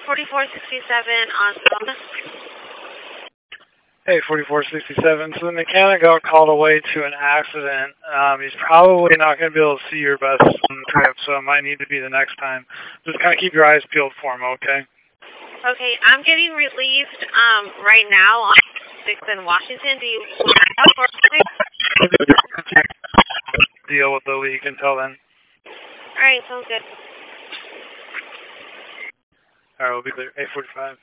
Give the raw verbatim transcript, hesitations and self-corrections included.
forty-four sixty-seven on Thomas. Hey, forty-four sixty-seven. So the mechanic got called away to an accident. Um, he's probably not going to be able to see your best trip, so it might need to be the next time. Just kind of keep your eyes peeled for him, okay? Okay, I'm getting relieved um, right now on sixth in Washington. Do you want help or deal with the leak until then? All right, sounds good. All right, we'll be clear. eight forty-five.